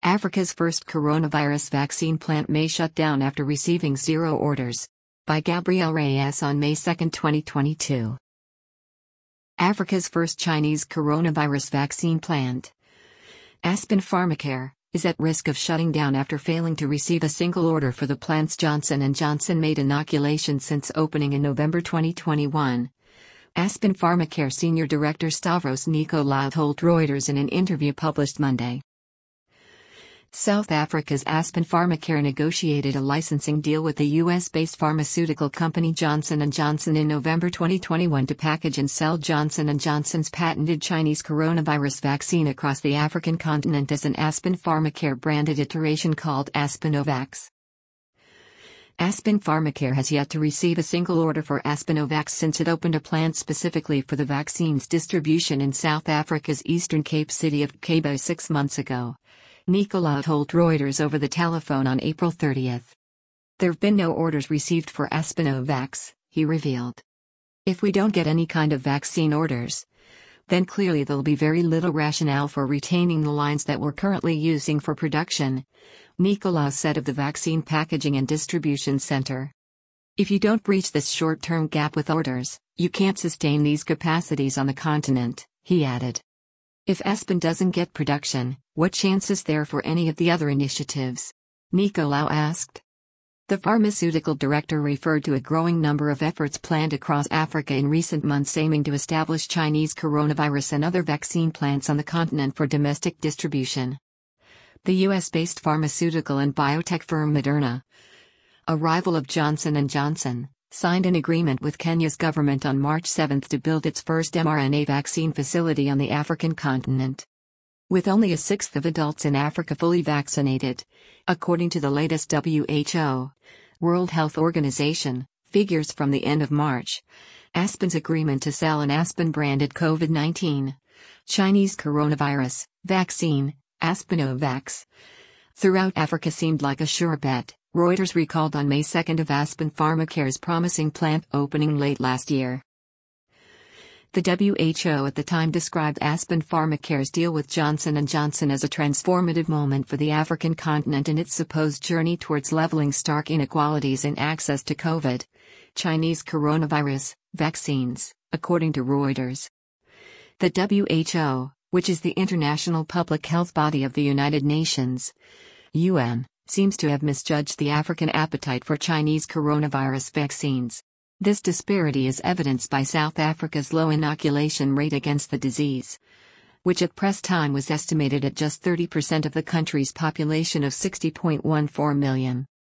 Africa's first coronavirus vaccine plant may shut down after receiving zero orders. By Gabriel Reyes on May 2, 2022. Africa's first Chinese coronavirus vaccine plant, Aspen Pharmacare, is at risk of shutting down after failing to receive a single order for the plant's Johnson & Johnson-made inoculation since opening in November 2021. Aspen Pharmacare Senior Director Stavros Nicolaou told Reuters in an interview published Monday. South Africa's Aspen Pharmacare negotiated a licensing deal with the US-based pharmaceutical company Johnson & Johnson in November 2021 to package and sell Johnson & Johnson's patented Chinese coronavirus vaccine across the African continent as an Aspen Pharmacare branded iteration called Aspinovax. Aspen Pharmacare has yet to receive a single order for Aspinovax since it opened a plant specifically for the vaccine's distribution in South Africa's Eastern Cape city of Cabo 6 months ago. Nicolaou told Reuters over the telephone on April 30. There have been no orders received for Aspinovax, he revealed. If we don't get any kind of vaccine orders, then clearly there'll be very little rationale for retaining the lines that we're currently using for production, Nicolaou said of the vaccine packaging and distribution center. If you don't breach this short-term gap with orders, you can't sustain these capacities on the continent, he added. If Aspen doesn't get production, what chance is there for any of the other initiatives? Nicolaou asked. The pharmaceutical director referred to a growing number of efforts planned across Africa in recent months aiming to establish Chinese coronavirus and other vaccine plants on the continent for domestic distribution. The US-based pharmaceutical and biotech firm Moderna, a rival of Johnson & Johnson, signed an agreement with Kenya's government on March 7 to build its first mRNA vaccine facility on the African continent. With only a sixth of adults in Africa fully vaccinated, according to the latest WHO, World Health Organization, figures from the end of March, Aspen's agreement to sell an Aspen-branded COVID-19 Chinese coronavirus vaccine, Aspinovax, throughout Africa seemed like a sure bet, Reuters recalled on May 2 of Aspen Pharmacare's promising plant opening late last year. The WHO at the time described Aspen Pharmacare's deal with Johnson & Johnson as a transformative moment for the African continent in its supposed journey towards leveling stark inequalities in access to COVID, Chinese coronavirus, vaccines, according to Reuters. The WHO, which is the international public health body of the United Nations, UN, seems to have misjudged the African appetite for Chinese coronavirus vaccines. This disparity is evidenced by South Africa's low inoculation rate against the disease, which at press time was estimated at just 30% of the country's population of 60.14 million.